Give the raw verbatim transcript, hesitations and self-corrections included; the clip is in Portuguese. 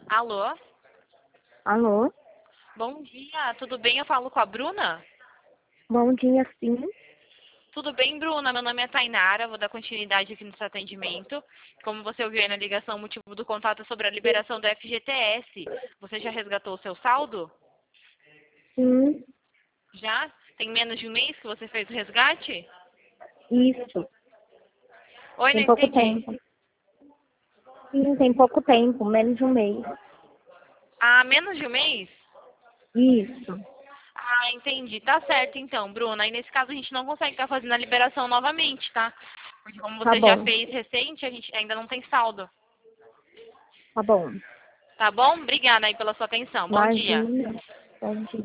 Alô? Alô? Bom dia, tudo bem? Eu falo com a Bruna? Bom dia, sim. Tudo bem, Bruna? Meu nome é Tainara, vou dar continuidade aqui no seu atendimento. Como você ouviu aí na ligação, o motivo do contato é sobre a liberação do F G T S. Você já resgatou o seu saldo? Sim, Já? Tem menos de um mês que você fez o resgate? isso. Oi, não Tem pouco entendi. tempo. Sim, tem pouco tempo, menos de um mês. Ah, menos de um mês? Isso. Ah, entendi. Tá certo então, Bruna. Aí nesse caso a gente não consegue estar fazendo a liberação novamente, tá? Porque como Tá você já bom, fez recente, a gente ainda não tem saldo. tá bom. Tá bom? Obrigada aí pela sua atenção. Bom dia. Imagina. Bom dia.